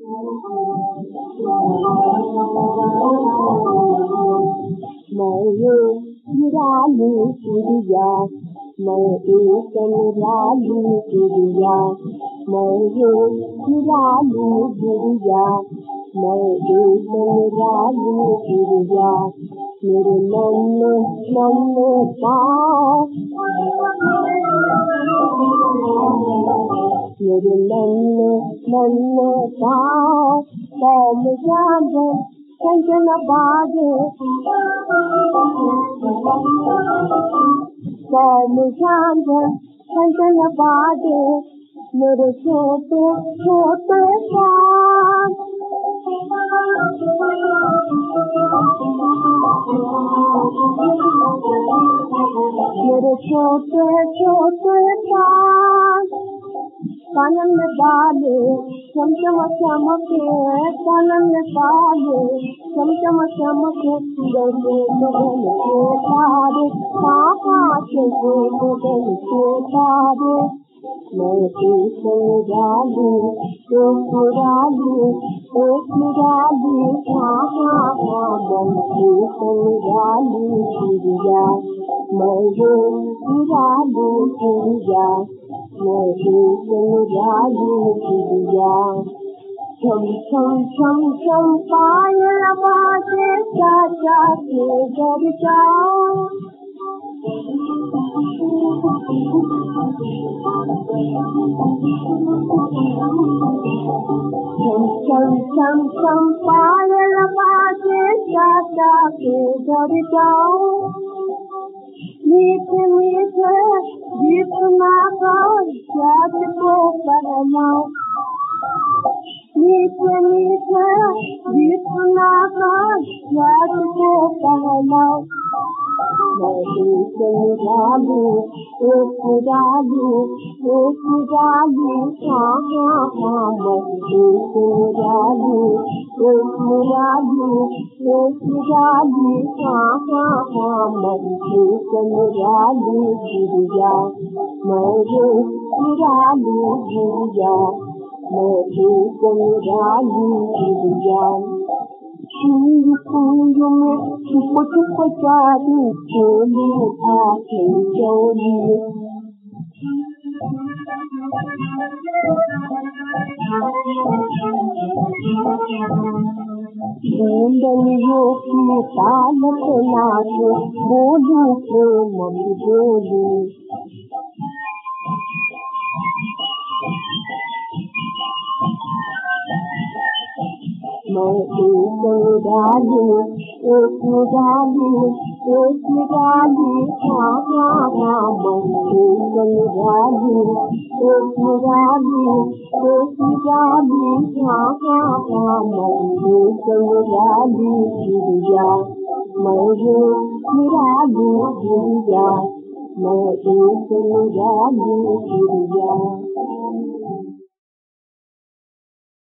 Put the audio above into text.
मैं निराली चिड़िया, मैं एक निराली चिड़िया, मैं निराली चिड़िया, मैं एक निराली चिड़िया। मेरे नन्हे नन्हे पाँव, मेरे नन्हे नन्हे पाँव, पाँव में झांझर कंचन बाजे, पाँव में झांझर कंचन बाजे। मेरे छोटे छोटे पाँव, मेरे छोटे छोटे पाँव, कानन में बाले चमचम चमके, कानन में बाले चमचम चमके। जैसे गगन के तारे, पापा के गगन के तारे। मैं एक निराली, एक निराली, एक निराली, हाँ हाँ हाँ, मैं एक निराली चिड़िया, मैं निराली चिड़िया, मैं एक निराली चिड़िया। छम छम छम छम पायल बाजे, चाचा के घर जाओ। छम छम छम छम पायल बाजे, चाचा के घर जाओ। मीठे मीठे गीत गाकर चाचा को पहनाओ, मीठे मीठे गीत गाकर चाचा को पहनाओ। मैं एक निराली, एक निराली, एक निराली, हाँ हाँ हाँ, मैं एक निराली, एक निराली, एक निराली, हाँ हाँ हाँ, मैं एक निराली चिड़िया, मैं एक निराली चिड़िया, मैं एक निराली चिड़िया। फूल फूल में छुप छुप जादू चोली आके चोली, बूंदनियों की ताल पे नाचे, बोलू प्रेम बोली। मैं एक निराली, एक निराली, एक निराली, हाँ हाँ हाँ, मैं एक निराली, एक निराली, एक निराली, हाँ हाँ हाँ, मैं एक निराली चिड़िया, मैं एक निराली चिड़िया, मैं एक निराली चिड़िया।